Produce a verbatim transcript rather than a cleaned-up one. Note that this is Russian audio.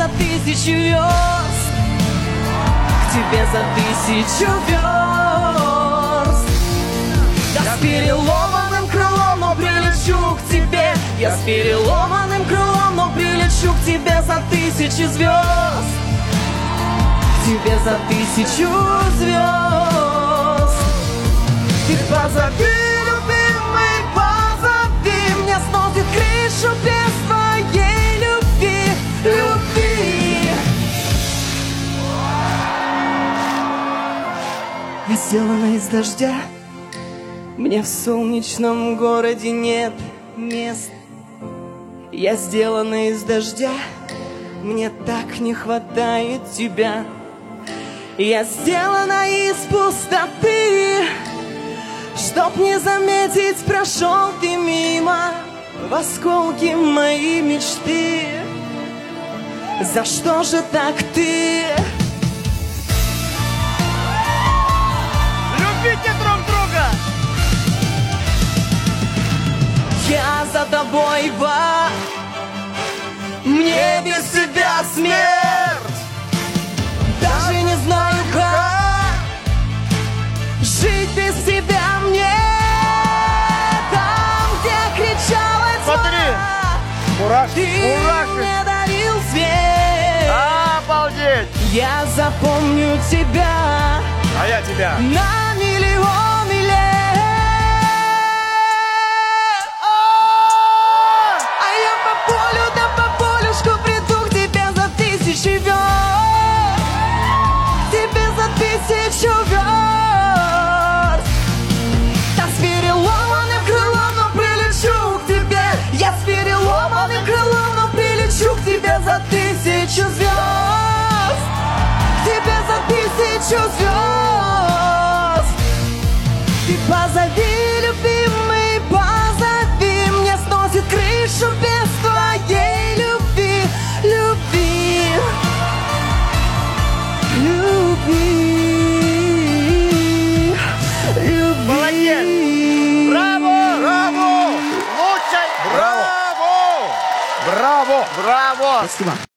за тысячу верст, к тебе за тысячу верст. Я с переломанным крылом, но прилечу к тебе. Я с переломанным крылом, но прилечу к тебе за тысячу звезд, к тебе за тысячу звезд. Ты позови, любимый, позови, мне сносит крышу без твоей любви, любви. Я сделана из дождя, мне в солнечном городе нет мест. Я сделана из дождя, мне так не хватает тебя. Я сделана из пустоты, чтоб не заметить, прошел ты мимо в осколки моей мечты. За что же так ты? Любите друг друга! Я за тобой во мне без тебя смерть. Даже не знаю, как жить без тебя мне. Там, где кричала тьма, Смотри, мурашки, ты мурашки. мне дарил свет. Обалдеть! Я запомню тебя А я тебя. на миллионы лет. А я по полю, да по полюшку приду к тебе за тысячи верст, к тебе за тысячу верст. Да с переломанным крылом, но прилечу к тебе. Я с переломанным крылом, но прилечу к тебе за тысячу звезд, к тебе за тысячу звезд. Ты позови, любимый, позови, мне сносит крышу без твоей любви, любви, любви, любви. Молодец! Браво! Браво! Лучший! Браво! Браво! Браво! Браво! Спасибо.